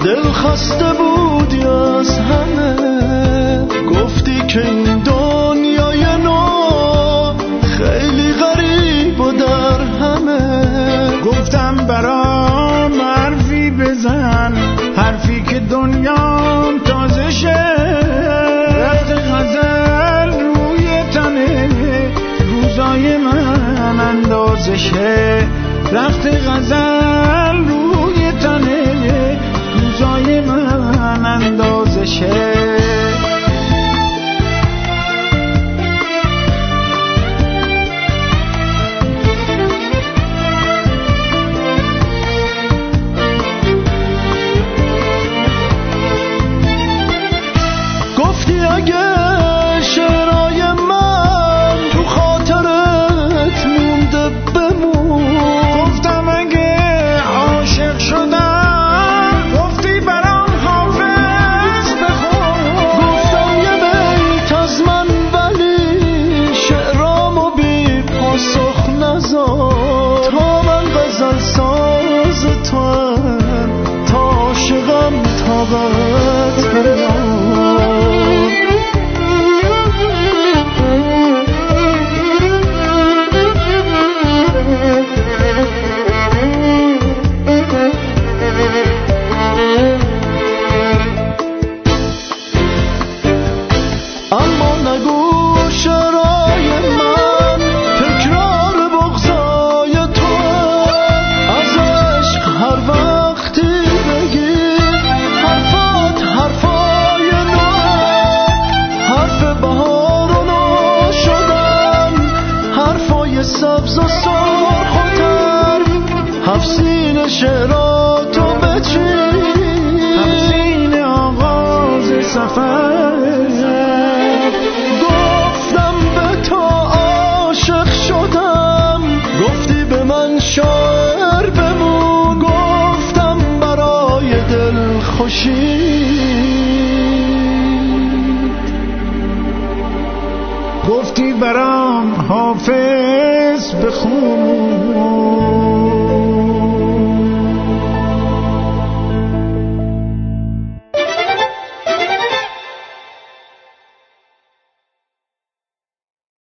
دل خسته بودی از همه، گفتی که این دنیای نو خیلی غریب و در همه. گفتم برام حرفی بزن، حرفی که دنیام تازه شه. رفت غزل روی تنه، روزای من اندازه شه. رفت غزل روی تنه، روزای من اندازه شه. گفتی اگه شعرهای من تو خاطرت مونده بمون. گفتم اگه عاشق شدم، گفتی برام حافظ بخون. گفتم یه بیت از من ولی شعرامو بی پاسخ نذار. تا من غزل ساز توام، تا عاشقم طاقت بیار. اما نگو شعرهای من تکرار بغضای تو. از عشق هر وقتی بگی حرفات حرفای نوه. حرف بهار و نو شدن، حرفای سبز و سرخ و تر. هفسین شعراتو بچین، هفسین آغاز سفر. گفتم به تو عاشق شدم، گفتی به من شاعر بمون. گفتم برای دل خوشی، گفتی برام حافظ بخون.